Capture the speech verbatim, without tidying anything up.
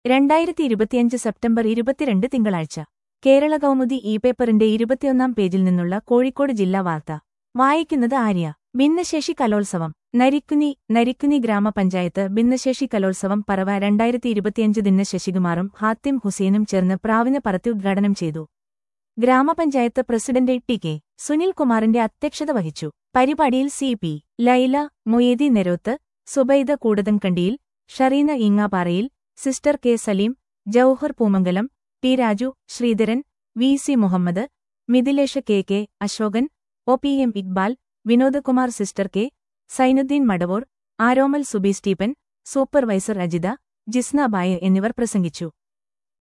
രണ്ടായിരത്തി ഇരുപത്തിയഞ്ച് സെപ്റ്റംബർ ഇരുപത്തിരണ്ട് തിങ്കളാഴ്ച കേരള കൗമുദി ഇ പേപ്പറിന്റെ ഇരുപത്തിയൊന്നാം പേജിൽ നിന്നുള്ള കോഴിക്കോട് ജില്ലാ വാർത്ത വായിക്കുന്നത് ആര്യ. ഭിന്നശേഷി കലോത്സവം നരിക്കുനി നരിക്കുനി ഗ്രാമപഞ്ചായത്ത് ഭിന്നശേഷി കലോത്സവം പറവ രണ്ടായിരത്തി ഇരുപത്തിയഞ്ച് ദിന ശശികുമാറും ഹാത്തിം ഹുസൈനും ചേർന്ന് പ്രാവിന് പറത്തി ഉദ്ഘാടനം ചെയ്തു. ഗ്രാമപഞ്ചായത്ത് പ്രസിഡന്റ് ടി കെ സുനിൽകുമാറിന്റെ അധ്യക്ഷത വഹിച്ചു. പരിപാടിയിൽ സി പി ലൈല, മൊയ്തി നെരോത്ത്, സുബൈദ കൂടതൻകണ്ടിയിൽ, ഷറീന ഈങ്ങാപ്പാറയിൽ, sister K Saleem, Jouhar Poomangalam, T Raju, Sreedharan, V C Muhammad, Mithilesh K K Ashokan, O P M Iqbal, Vinodkumar, sister K Sainuddin Madavoor, Aromal Subi Stephen, supervisor Ajitha, Jisna Baya എന്നിവർ പ്രസംഗിച്ചു.